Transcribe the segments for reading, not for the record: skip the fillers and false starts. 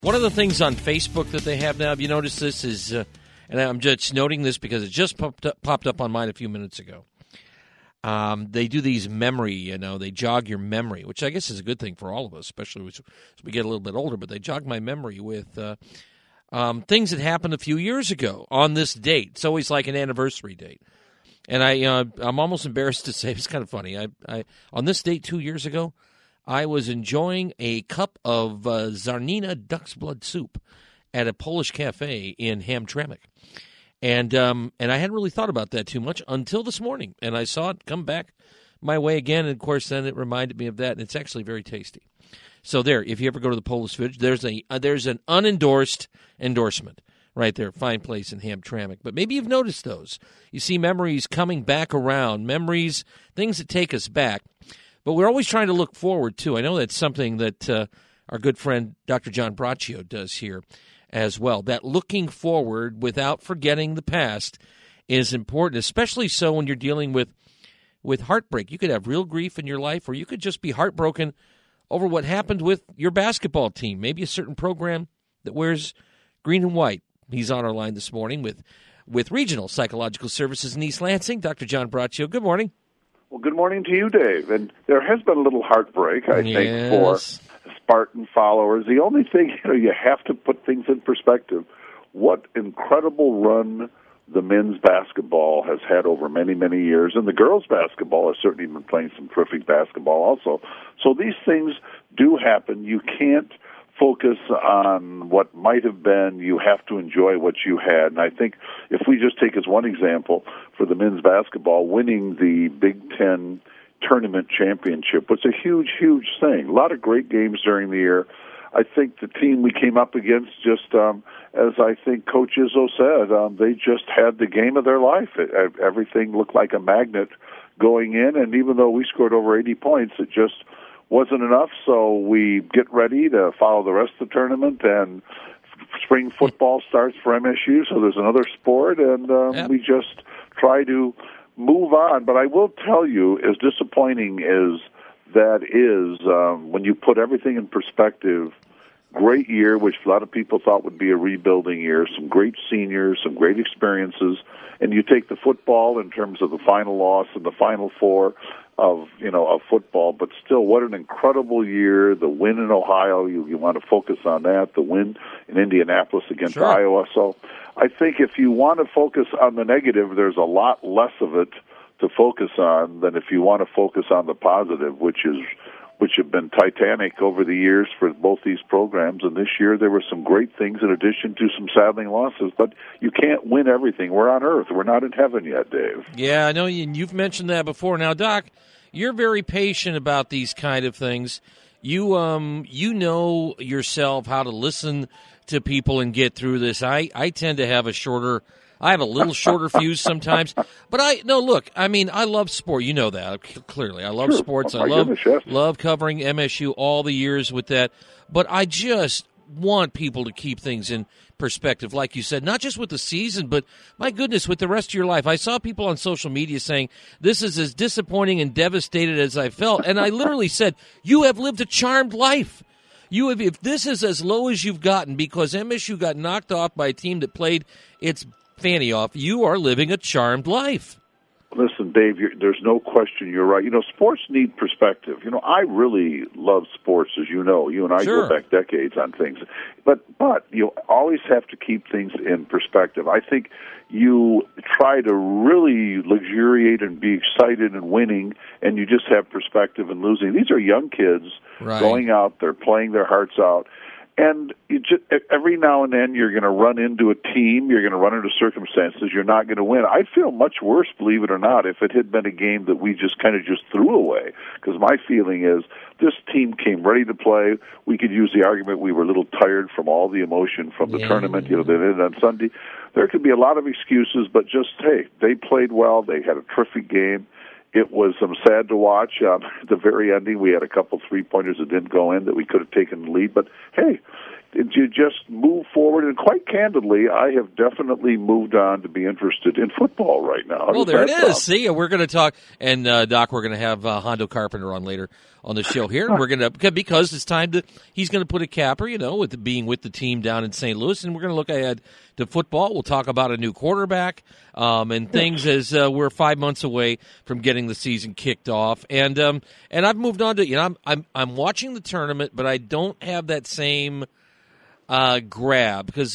One of the things on Facebook that they have now, have you noticed this, is, and I'm just noting this because it just popped up on mine a few minutes ago. They do these memory, they jog your memory, which I guess is a good thing for all of us, especially as we get a little bit older, but they jog my memory with things that happened a few years ago on this date. It's always like an anniversary date. And I'm almost embarrassed to say, it's kind of funny, I on this date 2 years ago, I was enjoying a cup of Czarnina duck's blood soup at a Polish cafe in Hamtramck. And I hadn't really thought about that too much until this morning. And I saw it come back my way again. And, of course, then it reminded me of that. And it's actually very tasty. So there, if you ever go to the Polish Village, there's an unendorsed endorsement right there. Fine place in Hamtramck. But maybe you've noticed those. You see memories coming back around, memories, things that take us back. But we're always trying to look forward, too. I know that's something that our good friend Dr. John Braccio does here as well. That looking forward without forgetting the past is important, especially so when you're dealing with heartbreak. You could have real grief in your life, or you could just be heartbroken over what happened with your basketball team, maybe a certain program that wears green and white. He's on our line this morning with Regional Psychological Services in East Lansing. Dr. John Braccio, good morning. Well, good morning to you, Dave. And there has been a little heartbreak, I think, for Spartan followers. The only thing, you have to put things in perspective. What incredible run the men's basketball has had over many, many years. And the girls' basketball has certainly been playing some terrific basketball also. So these things do happen. You can't focus on what might have been. You have to enjoy what you had. And I think if we just take as one example for the men's basketball, winning the Big Ten tournament championship was a huge, huge thing. A lot of great games during the year. I think the team we came up against just, as I think Coach Izzo said, they just had the game of their life. Everything looked like a magnet going in, and even though we scored over 80 points, it just wasn't enough, so we get ready to follow the rest of the tournament, and spring football starts for MSU, so there's another sport, and we just try to move on. But I will tell you, as disappointing as that is, when you put everything in perspective, great year, which a lot of people thought would be a rebuilding year, some great seniors, some great experiences, and you take the football in terms of the final loss and the Final Four of football, but still, what an incredible year. The win in Ohio, you want to focus on that. The win in Indianapolis against Iowa. So I think if you want to focus on the negative, there's a lot less of it to focus on than if you want to focus on the positive, which have been titanic over the years for both these programs. And this year there were some great things in addition to some saddening losses, but you can't win everything. We're on earth. We're not in heaven yet, Dave. Yeah, I know you've mentioned that before. Now, Doc, you're very patient about these kind of things. You know yourself how to listen to people and get through this. I tend to have I have a little shorter fuse sometimes, but I love sport. You know that clearly. I love sports. I love covering MSU all the years with that, but I just want people to keep things in perspective, like you said, not just with the season, but my goodness, with the rest of your life. I saw people on social media saying, this is as disappointing and devastated as I felt, and I literally said, you have lived a charmed life. If this is as low as you've gotten because MSU got knocked off by a team that played its fanny off, you are living a charmed life. Listen, Dave, there's no question you're right. Sports need perspective. I really love sports, as you know. You and I go back decades on things. But you always have to keep things in perspective. I think you try to really luxuriate and be excited and winning, and you just have perspective in losing. These are young kids going out there, playing their hearts out. And every now and then you're going to run into a team, you're going to run into circumstances, you're not going to win. I'd feel much worse, believe it or not, if it had been a game that we just kind of just threw away. Because my feeling is this team came ready to play. We could use the argument we were a little tired from all the emotion from the tournament. They did it on Sunday. There could be a lot of excuses, but just, hey, they played well. They had a terrific game. It was sad to watch. At the very ending, we had a couple three-pointers that didn't go in that we could have taken the lead. But, hey, you just move forward. And quite candidly, I have definitely moved on to be interested in football right now. Well, there it is. See, we're going to talk, and Doc, we're going to have Hondo Carpenter on later on the show here. We're going to, because it's time to, he's going to put a capper, with being with the team down in St. Louis, and we're going to look ahead to football. We'll talk about a new quarterback and things as we're 5 months away from getting the season kicked off. And I've moved on to, I'm watching the tournament, but I don't have that same grab because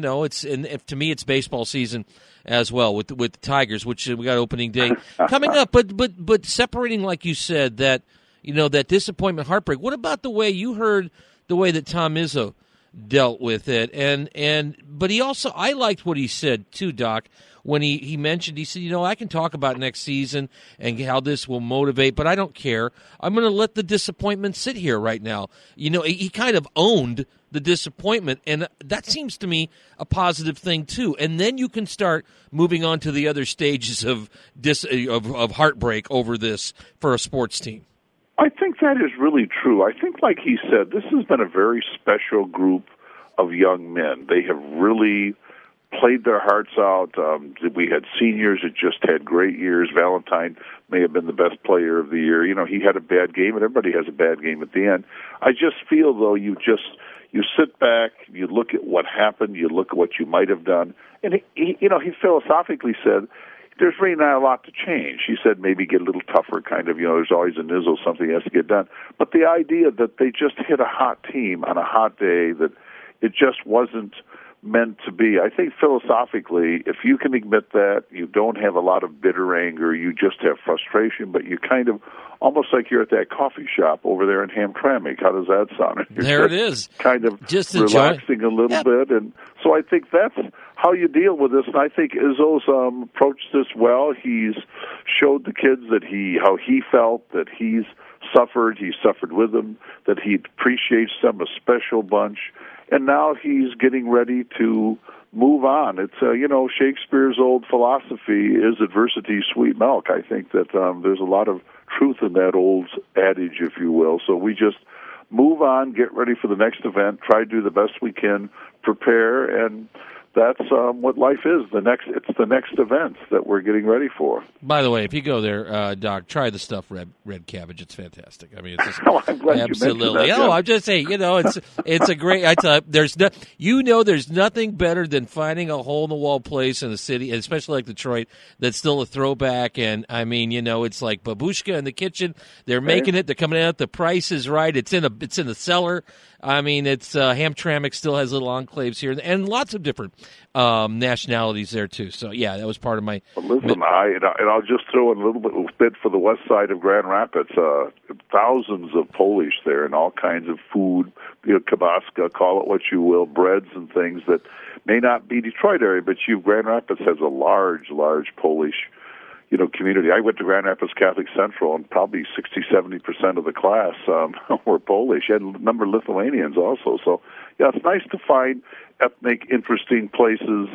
to me it's baseball season as well with the Tigers, which we got opening day coming up. But separating, like you said, that that disappointment, heartbreak. What about the way you heard the way that Tom Izzo dealt with it? But he also, I liked what he said too, Doc, when he mentioned, he said, I can talk about next season and how this will motivate, but I don't care. I'm going to let the disappointment sit here right now. He kind of owned the disappointment, and that seems to me a positive thing too. And then you can start moving on to the other stages of heartbreak over this for a sports team. I think that is really true. I think, like he said, this has been a very special group of young men. They have really played their hearts out. We had seniors that just had great years. Valentine may have been the best player of the year. He had a bad game, and everybody has a bad game at the end. I just feel, though, you sit back, you look at what happened, you look at what you might have done, and he philosophically said, there's really not a lot to change. He said maybe get a little tougher, kind of, there's always a nizzle, something has to get done. But the idea that they just hit a hot team on a hot day, that it just wasn't meant to be. I think philosophically, if you can admit that, you don't have a lot of bitter anger, you just have frustration, but you kind of, almost like you're at that coffee shop over there in Hamtramck. How does that sound? There it is. Kind of just relaxing a little bit. And so I think that's how you deal with this. And I think Izzo's approached this well. He's showed the kids that how he felt, that he suffered with them, that he appreciates them, a special bunch. And now he's getting ready to move on. It's, Shakespeare's old philosophy is adversity, sweet milk. I think that there's a lot of truth in that old adage, if you will. So we just move on, get ready for the next event, try to do the best we can, prepare, and that's what life is. It's the next event that we're getting ready for. By the way, if you go there, Doc, try the stuffed red cabbage. It's fantastic. I mean, it's just I'm glad absolutely. You mentioned that, yeah. I'm just saying, it's a great. there's nothing better than finding a hole in the wall place in a city, especially like Detroit, that's still a throwback. And I mean, it's like babushka in the kitchen. They're making it. They're coming out. The price is right. It's in the cellar. I mean, it's Hamtramck still has little enclaves here, and lots of different nationalities there too. So yeah, that was part of my. Well, listen, I'll just throw in a little bit for the west side of Grand Rapids. Thousands of Polish there, and all kinds of food, kielbasa, call it what you will, breads and things that may not be Detroit area, but Grand Rapids has a large Polish community. I went to Grand Rapids Catholic Central, and probably 60-70% of the class were Polish, and a number of Lithuanians also. So, yeah, it's nice to find ethnic, interesting places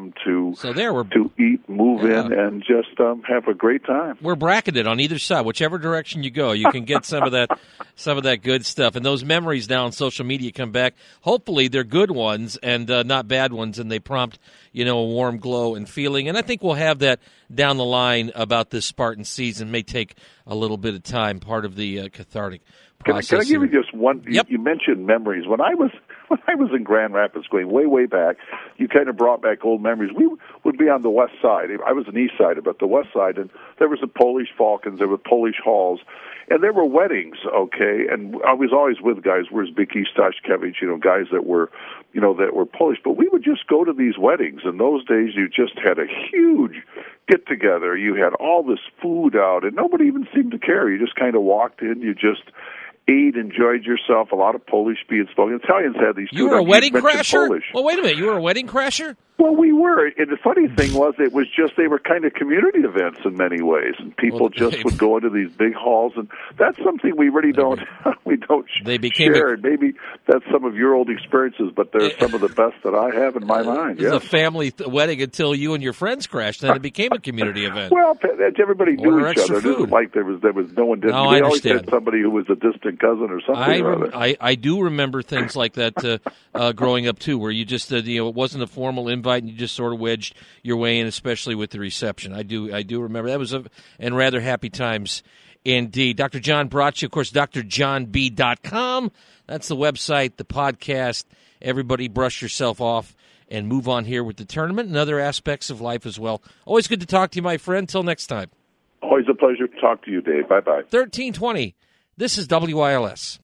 to eat, move in, and just have a great time. We're bracketed on either side. Whichever direction you go, you can get some of that good stuff. And those memories now on social media come back. Hopefully they're good ones and not bad ones, and they prompt a warm glow and feeling. And I think we'll have that down the line about this Spartan season. It may take a little bit of time, part of the cathartic process. Can I give you just one? Yep. You mentioned memories. When I was in Grand Rapids, going way back, you kind of brought back old memories. We would be on the west side. I was an east sider, but the west side, and there was the Polish Falcons, there were Polish Halls, and there were weddings, okay? And I was always with guys, where's Biki Stashkevich, guys that were Polish. But we would just go to these weddings. In those days, you just had a huge get-together. You had all this food out, and nobody even seemed to care. You just kind of walked in, you just ate, enjoyed yourself. A lot of Polish being spoken. Italians had these. You were a wedding crasher? Well, wait a minute. You were a wedding crasher? Well, we were. And the funny thing was, it was just they were kind of community events in many ways, and people just would go into these big halls, and that's something we really don't share. And maybe that's some of your old experiences, but they're some of the best that I have in my mind. It was a family wedding until you and your friends crashed, and then it became a community event. Well, everybody knew each other. It isn't like there was no one did. No, we always had somebody who was a distant cousin or something. I do remember things like that growing up too, where you just it wasn't a formal invite, and you just sort of wedged your way in, especially with the reception. I do remember that was and rather happy times indeed. Dr. John Braccia, of course, drjohnb.com. That's the website, the podcast. Everybody brush yourself off and move on here with the tournament and other aspects of life as well. Always good to talk to you, my friend. Till next time. Always a pleasure to talk to you, Dave. Bye-bye. 1320. This is WILS.